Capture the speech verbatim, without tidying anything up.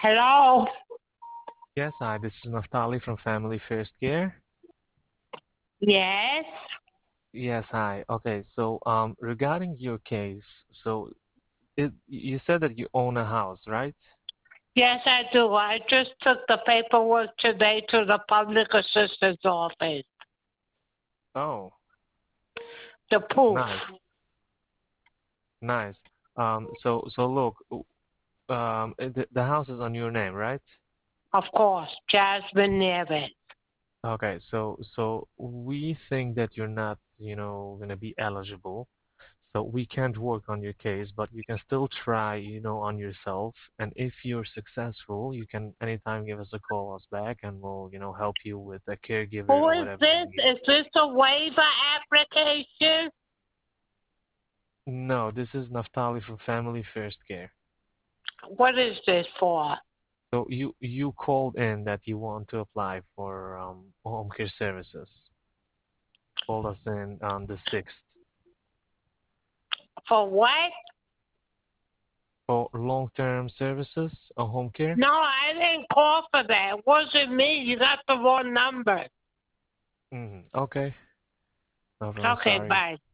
Hello? Yes, hi, this is Naftali from Family First Care. Yes? Yes, hi. Okay, so um, regarding your case, so it, you said that you own a house, right? Yes, I do. I just took the paperwork today to the public assistance office. Oh, The proof. nice, nice. Um, so so look, um, the, the house is on your name, right? Of course. Jasmine Nevis. Okay, so so we think that you're not, you know, gonna be eligible. So we can't work on your case, but you can still try, you know, on yourself. And if you're successful, you can anytime give us a call us back and we'll, you know, help you with a caregiver Who or is whatever you this? need. Is this a waiver application? No, this is Naftali from Family First Care. What is this for? So you you called in that you want to apply for um home care services. Called us in on the sixth For what? for long-term services or home care. No, I didn't call for that. It wasn't me. You got the wrong number. Mm-hmm. Okay. No, I'm Okay, sorry. bye.